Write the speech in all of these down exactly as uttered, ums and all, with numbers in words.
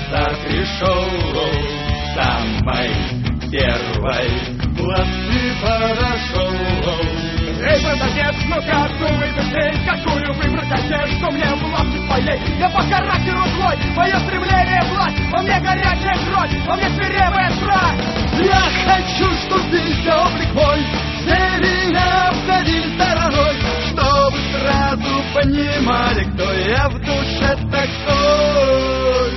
когда пришел самой первой власти подошел. Эй, продавец, ну-ка, думай быстрей, какую выбрать одежду мне власти твоей. Я по характеру злой, мое стремление власть, во мне горячая кровь, во мне свирепая страсть. Я хочу, чтоб весь облик мой все меня обходили стороной, чтобы сразу понимали, кто я в душе такой.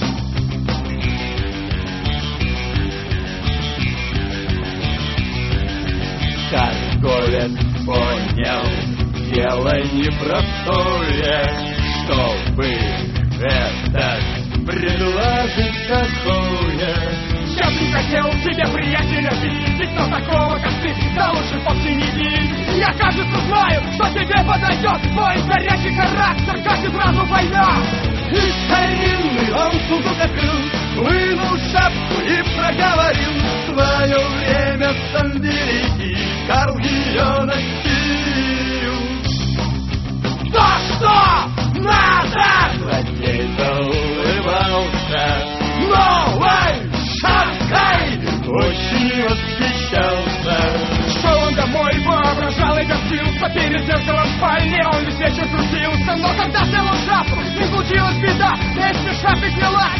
Торговец понял дело непростое, чтобы это предложить такое. Я бы не хотел тебе, приятеля, видеть, но такого, как ты, да лучше вовсе не видеть. Я, кажется, знаю, что тебе подойдет мой горячий характер, как и сразу война. И старинный он сундук открыл, вынул шапку и проговорил: свое время Сандери, и Карл ее носил. Да что надо? Злодей заулыбался новой шапкой, очень восхищался. Шел он домой, воображал и гордился, перед зеркалом в спальне он весь вечер крутился. Но когда снял он шапку, не случилась беда, вместе шапки сняла